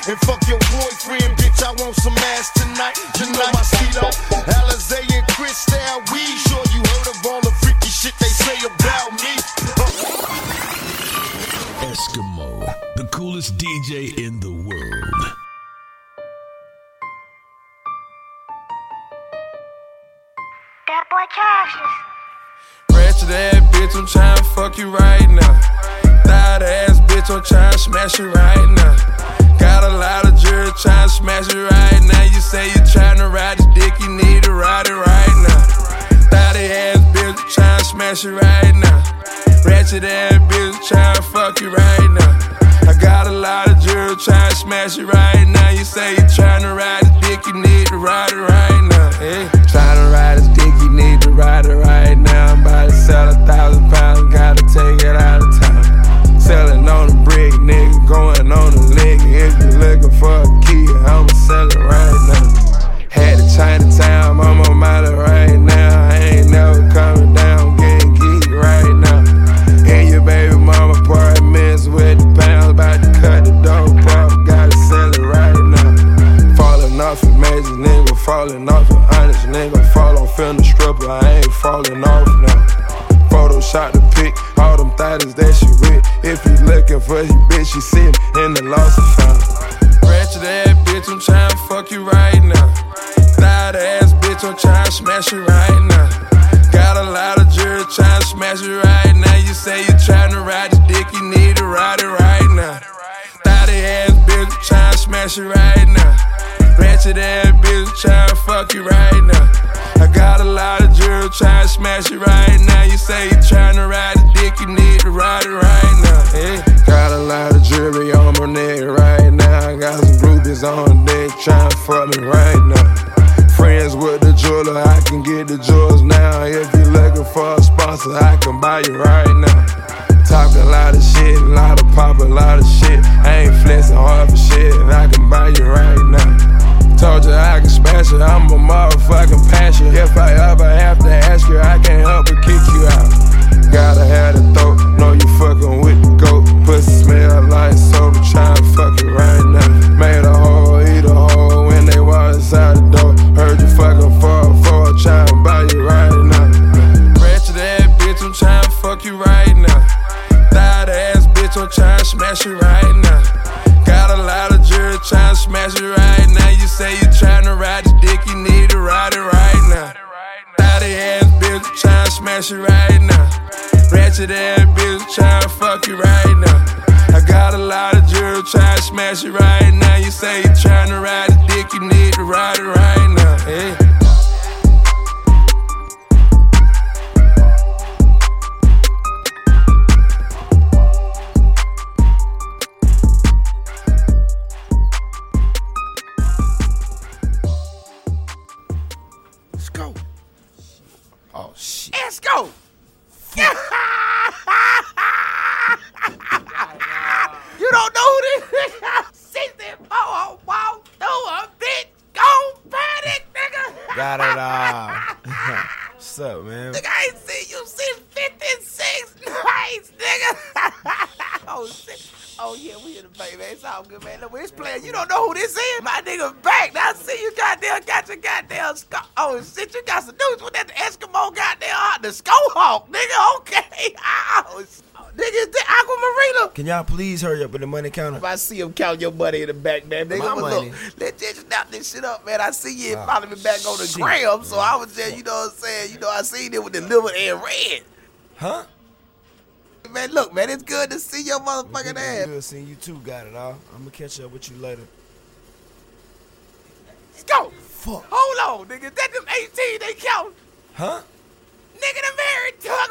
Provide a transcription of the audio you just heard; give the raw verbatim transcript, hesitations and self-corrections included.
And fuck your boyfriend, bitch, I want some ass tonight. You know my Cito, Alizé and Cristal, we sure you heard of all the freaky shit they say about me. Eskimo, the coolest D J in the world. That boy Cassius. Ratchet ass bitch, I'm tryna fuck you right now. Thought ass bitch, I'm tryna smash you right now. Got a lot of jury tryna smash you right now. You say you tryna ride this dick, you need to ride it right now. Thought ass bitch, I'm tryna smash you right now. Ratchet ass bitch, tryna fuck you right now. I got a lot of jury tryna smash you right now. You say you tryna ride this dick, you need to ride it right now. Hey, tryna ride this dick, you need to ride it right now. I'm about to sell a thousand pounds, gotta take it out of town. Selling on the brick, nigga, going on the lick. If you looking for a key, I'ma sell it right now. Had to Chinatown, I'm on my right now. I ain't never coming down, getting geek right now. And your baby mama apartments with the pounds, about to cut the dope off, gotta sell it right now. Falling off a major nigga, falling off an honest nigga, fall off in the stripper, I ain't falling off now. Photoshop the pic, all them thotties that she with. If you looking for you, bitch, she sitting in the lost and found. Ratchet ass bitch, I'm tryna fuck you right now. Thought ass bitch, I'm tryna smash you right now. Got a lot of jury tryna smash you right now. You say you tryna ride this dick, you need to ride it right now. Thought ass bitch, tryna smash you right now. Ratchet ass bitch, tryna fuck you right now. I got a lot of jury tryna smash you right now. You say you tryna ride the dick, you need to ride it right now. Hey. Got a lot of jewelry on my neck right now. I got some groupies on deck tryna fuck me right now. Friends with the jeweler, I can get the jewels now. If you looking for a sponsor, I can buy you right now. Talk a lot of shit, a lot of pop, a lot of shit. I ain't flexing hard for shit, I can buy you right now. Told you I can smash it, I'm a motherfucking passion. If I ever have to ask you, I can't help but kick you out. Gotta have the throat, know you fucking with the goat. Pussy smell like soap, tryna fuck it right now. Made a hole, eat a hole when they walk inside the door. Heard you fucking for a four, tryna buy you right now. Ratchet ass bitch, I'm tryna fuck you right now. Thought ass bitch, I'm tryna smash you right now. Got a lot of jury tryna smash you right now. You say you tryna ride this dick, you need to ride it right now. Thotty ass bitch, tryna smash you right now. Ratchet ass bitch, tryna fuck you right now. I got a lot of jury tryna smash you right now. You say you tryna ride this dick, you need to ride it right now. Hey. Oh shit. Let's go. You don't know who this is? sixty-four walk through a bitch, gon' burn it, nigga. Got it all. What's up, man? Nigga, I ain't seen you since fifty-six nights, nigga. Oh shit. Oh yeah, we in the bay, man. It's all good, man. Look, this player, you don't know who this is. My nigga back. Now I see you goddamn got your goddamn sc- oh shit, you got some dudes with that Eskimo goddamn the Skullhawk, nigga. Okay. Oh, nigga, is that Aquamarina? Can y'all please hurry up with the money counter? If I see him count your money in the back, man, nigga, My I'ma money. look. Let's just snap this shit up, man. I see you Oh, follow me back on the shit. gram, so I was just, you know what I'm saying, you know, I seen it with the liver and red. Huh? Man, look, man, it's good to see your motherfucking ass. Good seeing you too, got it all. I'm gonna catch up with you later. Let's go. Fuck. Hold on, nigga. That them eighteen they count. Huh? Nigga, the very tug